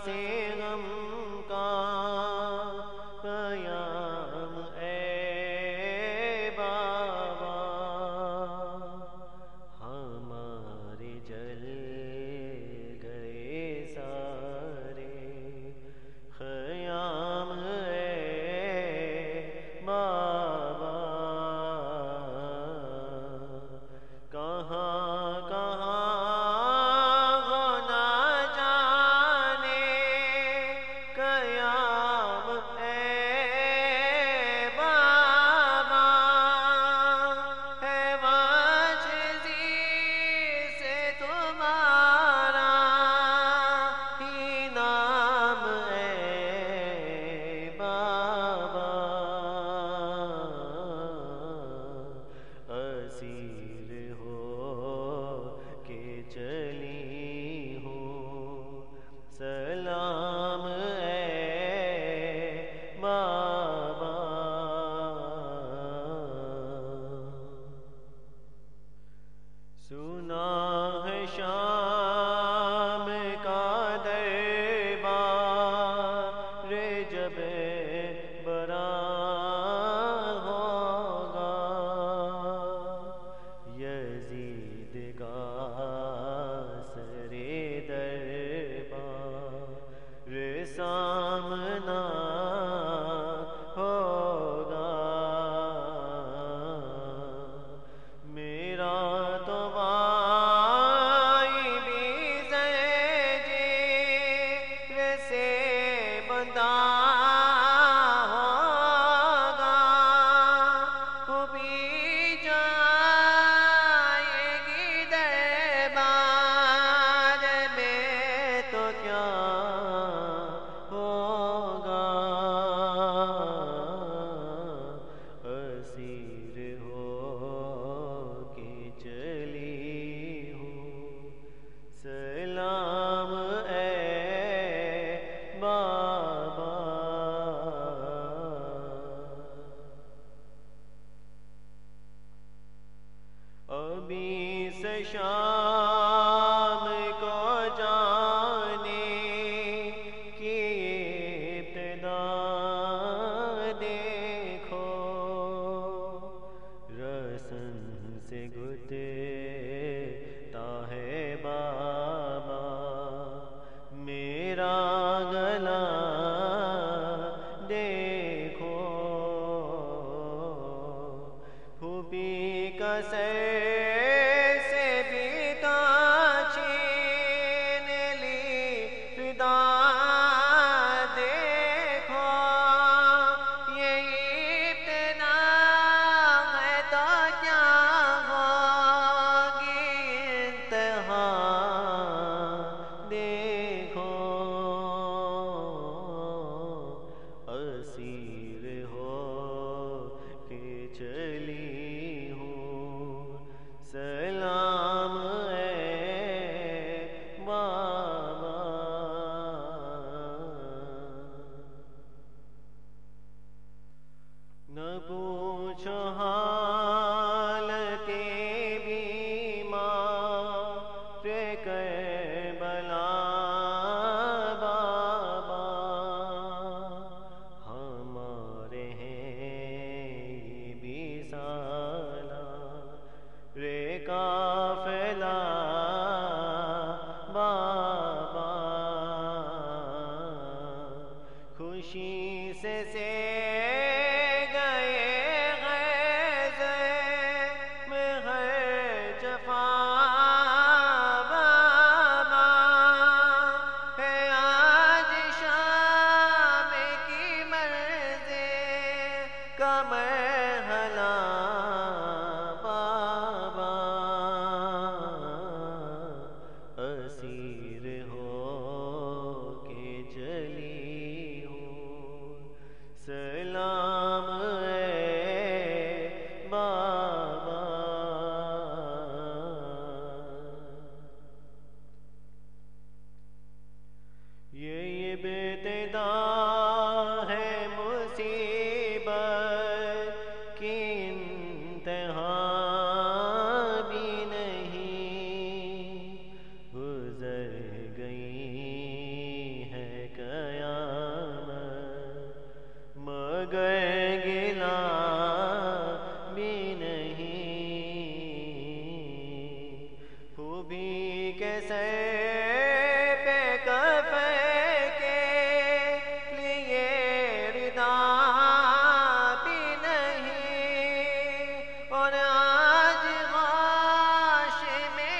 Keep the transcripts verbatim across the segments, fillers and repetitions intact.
سے غم کا پیام اے بابا، ہمارے جل گئے سارے خیام اے بابا، کہاں کہاں سلام اے بابا، سنا ہے شام کا دربار جب برآں ہوگا، یزید کا سرے دربار سامنا ہوگا، میرا تو بھائی بھی زنجیر سے بندھا ہوگا، وہ بھی جائے گی دربار میں تو کیا اسیر ہو کے چلی ہوں، سلام اے بابا، ابھی سے شام کو جانے کی ابتدا دیکھو، رسن سے گھٹتا ہے بابا میرا گلا دیکھو، پھوپھی کا سر سے بھی تو چھین لی فدا دیکھو، یہ ابتدا ہے تو کیا ہوگی انتہا دیکھو، اسیر ہو کے چلی ہوں، سلام اے بابا، نہ پوچھو حال کے بیمار کربلا بابا، ہمارے ہیں بھی سالار قافلہ بابا، خوشی سے سے گئے غیظ میں ہر جفا بابا، ہے آج شام کی مرضی کا مرحلہ بابا، اسیر ہو کے چلی ہوں، سلام اے بابا، یہ ابتدا ہے مصیبت کی انتہا بھی نہیں، گزر گئی ہے سر پہ کفن کے لیے ردا بھی نہیں، اور آج غاش میں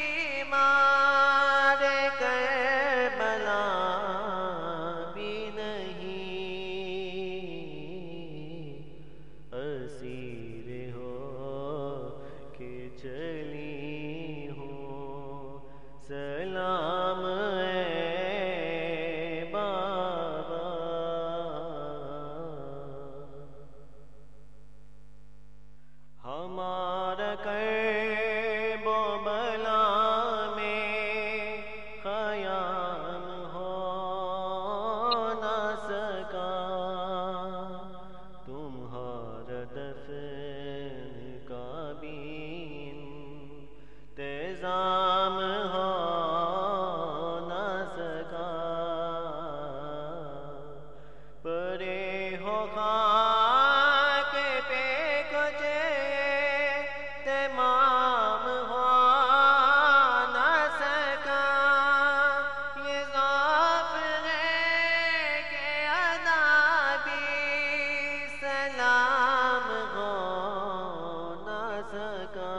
بیمار کربلا بھی نہیں، اسیر ہو کے چلی ہوں سلام اے بابا۔ ہمارا کرب و بلا میں قیام ہو نہ سکا، تمہارا دفن کا بھی انتظام ہو نہ سکا، پرے ہو خاک پہ کچھ تمام ہو نہ سکا، یہ ضعف ہے کہ ادا بھی سلام ہو نہ سکا،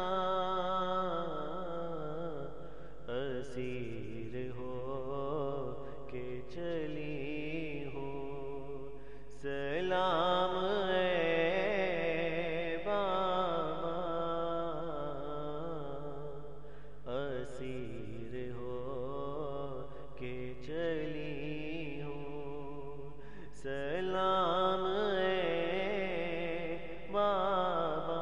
اسیر ہو کے چلی ہوں سلام اے بابا، اسیر ہو کے چلی ہوں سلام اے بابا۔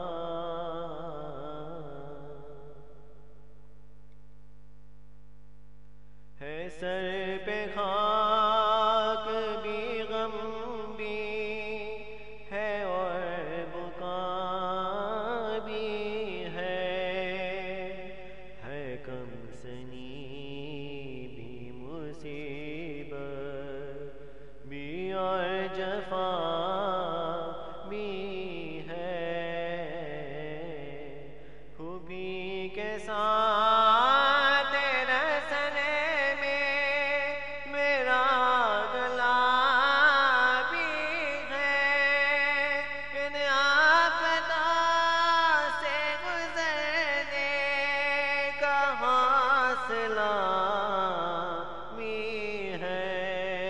ہے سر پہ خاک بھی غم بھی ہے اور بکا بھی ہے، ہے کم سنی بھی مصیبت بھی اور جفا بھی ہے، خوبی کے ساتھ رسنے میں میرا گلا بھی ہے، ان آفتوں سے گزرنے کا حوصلہ بھی ہے،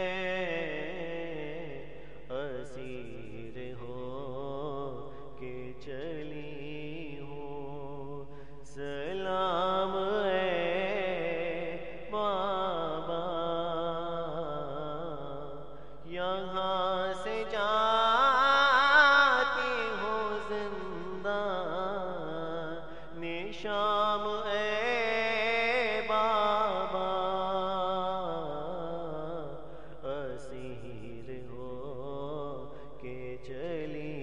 اسیر ہو کے چلی ہوں سلام اے بابا، یہاں سے جاتی ہوں زندان شام اے بابا، اسیر ہو کے چلی